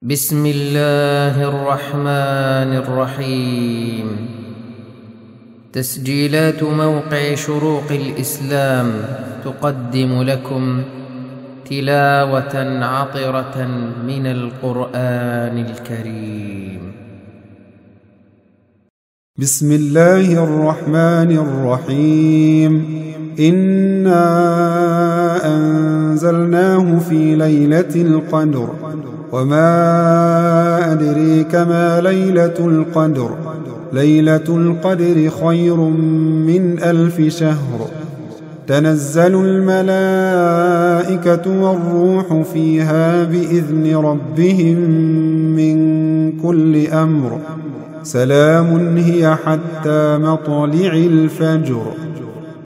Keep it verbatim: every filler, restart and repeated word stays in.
بسم الله الرحمن الرحيم. تسجيلات موقع شروق الإسلام تقدم لكم تلاوة عطرة من القرآن الكريم. بسم الله الرحمن الرحيم. إنا أنزلناه في ليلة القدر وما أدريك ما ليلة القدر ليلة القدر خير من ألف شهر. تنزل الملائكة والروح فيها بإذن ربهم من كل أمر. سلام هي حتى مطلع الفجر.